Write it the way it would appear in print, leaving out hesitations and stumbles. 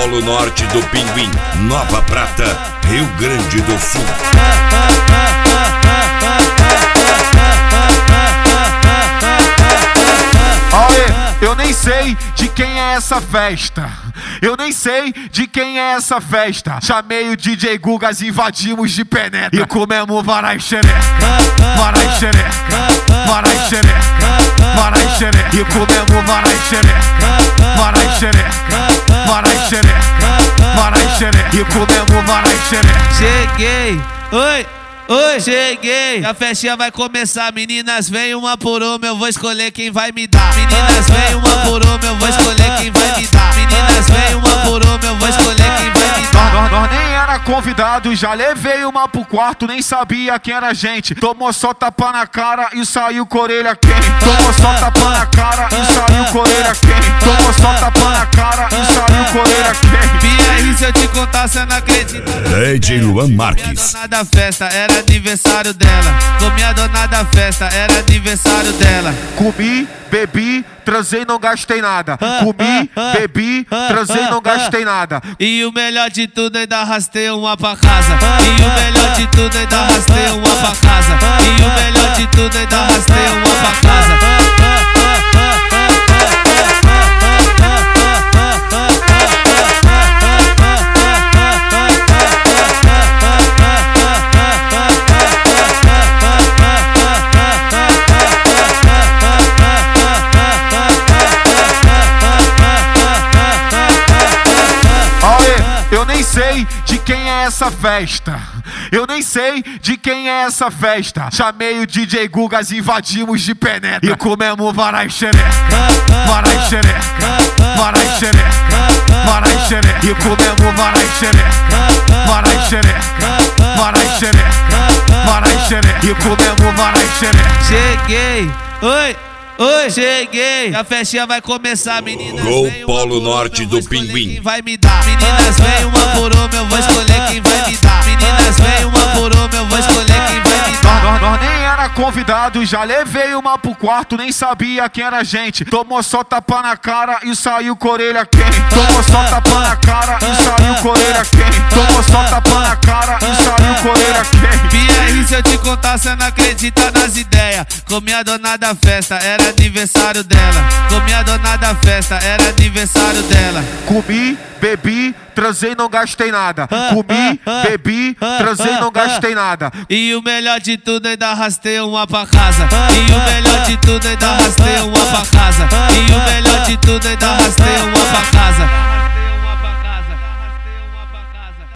Polo Norte do Pinguim, Nova Prata, Rio Grande do Sul. Eu nem sei de quem é essa festa. Eu nem sei de quem é essa festa. Chamei o DJ Gugas, invadimos de penetra e comemos varai xereca, varai xereca, varai xereca, varai xereca e comemos varai xereca, varai xereca, varai xereca, varai xereca e comemos varai xereca. Cheguei, oi. Oi, cheguei, a festinha vai começar. Meninas, vem uma por uma, eu vou escolher quem vai me dar. Meninas, vem uma por uma, eu vou escolher quem vai me dar. Meninas, vem uma por uma, eu vou escolher quem vai me dar. Nós nem era convidado, já levei uma pro quarto, nem sabia quem era a gente. Tomou só tapa na cara e saiu com a orelha quente. Tomou só tapa na cara e saiu com a orelha quente. Tomou só tapa na cara e saiu com a orelha quente. BR, se eu te contar, cê não acredita. DJ Luan Marques. A dona da festa era aniversário dela. Comi a dona da festa, era aniversário dela. Comi, bebi, transei, não gastei nada. Comi, bebi, transei, não gastei nada. E o melhor de tudo, ainda arrastei uma pra casa. E o melhor de tudo, ainda arrastei uma pra casa. E o melhor de tudo, ainda arrastei uma pra casa. Eu nem sei de quem é essa festa. Eu nem sei de quem é essa festa. Chamei o DJ Gugas, invadimos de penetra e comemos varai xereca, varai xereca, varai xereca, varai xereca e comemos varai xereca, varai xereca, varai xereca, varai xereca e comemos varai xereca. Cheguei, oi. Oi, cheguei, a festinha vai começar. Meninas, Gol vem Polo Norte do Pinguim. Quem vai me dar? Meninas, vem uma por uma, eu vou escolher quem vai me dar. Meninas, vem uma por uma, eu vou escolher quem vai me dar. Nós nem era convidado, já levei uma pro quarto, nem sabia quem era a gente. Tomou só tapa na cara e saiu com a orelha quente. Tomou só tapa na cara e saiu com a orelha quente. Tomou só tapa na cara e saiu com a orelha quente. BR, se eu te contar, cê não acredita nas ideias. Comi a dona da festa, era aniversário dela. Comi a dona da festa, era aniversário dela. Comi, bebi, transei, não gastei nada. Comi, bebi, transei, não gastei nada. E o melhor de tudo, ainda arrastei uma pra casa. E o melhor de tudo, ainda arrastei uma pra casa. E o melhor de tudo, ainda arrastei uma